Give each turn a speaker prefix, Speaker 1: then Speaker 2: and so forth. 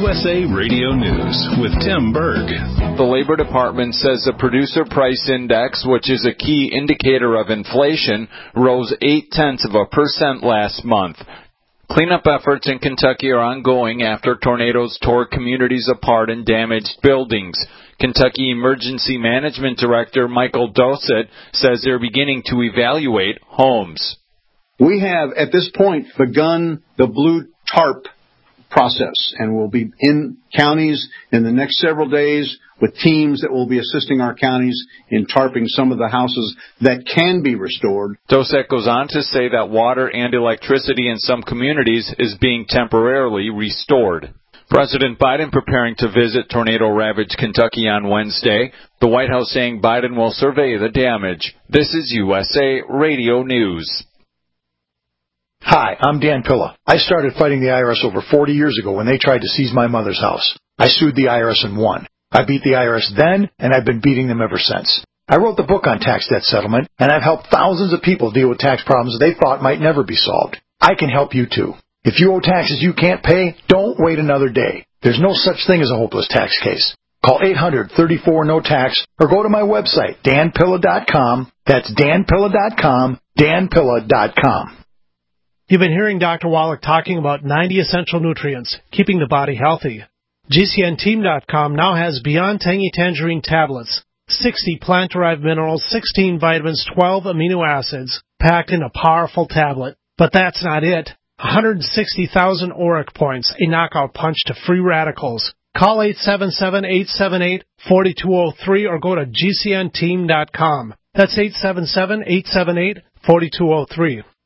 Speaker 1: USA Radio News with Tim Berg.
Speaker 2: The Labor Department says the Producer Price Index, which is a key indicator of inflation, rose 0.8% last month. Cleanup efforts in Kentucky are ongoing after tornadoes tore communities apart and damaged buildings. Kentucky Emergency Management Director Michael Dossett says they're beginning to evaluate homes.
Speaker 3: We have, at this point, begun the blue tarp process, and we'll be in counties in the next several days with teams that will be assisting our counties in tarping some of the houses that can be restored.
Speaker 2: Dossett goes on to say that water and electricity in some communities is being temporarily restored. President Biden preparing to visit tornado-ravaged Kentucky on Wednesday. The White House saying Biden will survey the damage. This is USA Radio News.
Speaker 4: Hi, I'm Dan Pilla. I started fighting the IRS over 40 years ago when they tried to seize my mother's house. I sued the IRS and won. I beat the IRS then, and I've been beating them ever since. I wrote the book on tax debt settlement, and I've helped thousands of people deal with tax problems they thought might never be solved. I can help you too. If you owe taxes you can't pay, don't wait another day. There's no such thing as a hopeless tax case. Call 800-34-NO-TAX or go to my website, danpilla.com. That's danpilla.com, danpilla.com.
Speaker 5: You've been hearing Dr. Wallach talking about 90 essential nutrients, keeping the body healthy. GCNteam.com now has Beyond Tangy Tangerine tablets, 60 plant-derived minerals, 16 vitamins, 12 amino acids, packed in a powerful tablet. But that's not it. 160,000 ORAC points, a knockout punch to free radicals. Call 877-878-4203 or go to GCNteam.com. That's 877-878-4203.